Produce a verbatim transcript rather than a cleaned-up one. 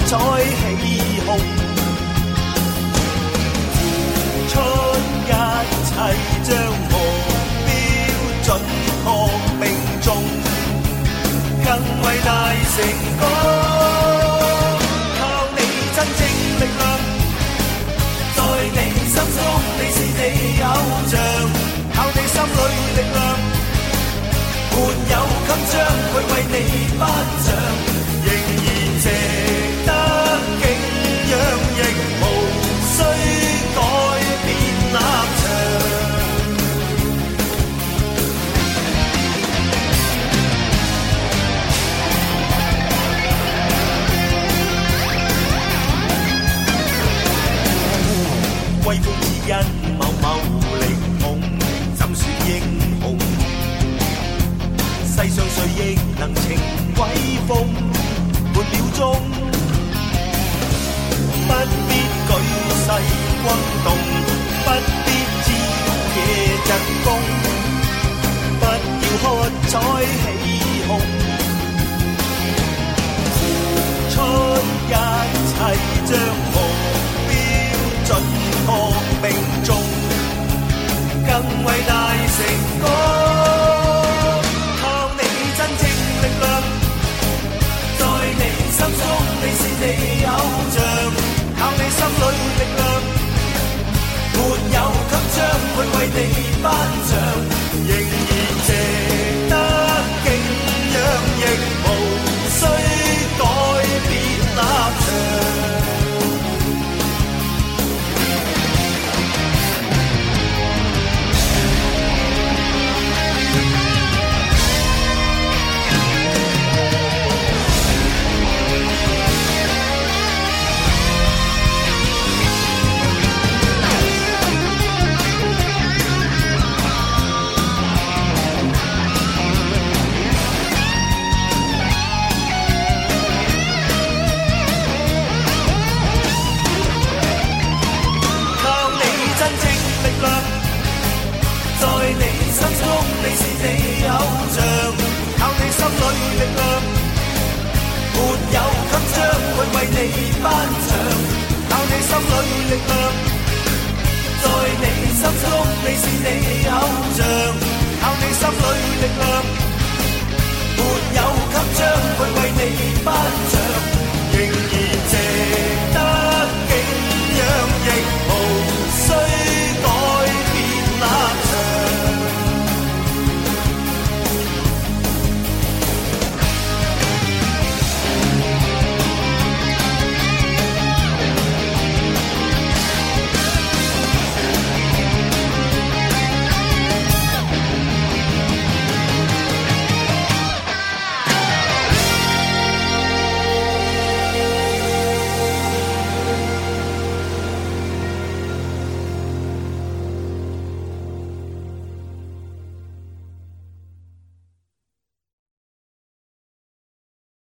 彩起哄，付出一切將目標準確命中，更偉大成功，靠你真正力量，在你心中你是你偶像，靠你心裏力量，沒有襟章去為你頒獎，仍然值得敬仰，亦無需改變立場。威風只因某某力捧，怎算英雄？世上誰亦能情威風，半秒鐘不必舉世轟動，不必朝野疾風，不要喝彩起哄，付出一切將目標準確命中，更偉大成功，靠你真正力量，在你心中你是你偶像，靠你心裏力量，沒有襟章去為你頒獎，仍然值得敬仰，亦無需改變立場。你是你偶像，靠你心裏力量，沒有襟章去為你頒獎，靠你心裏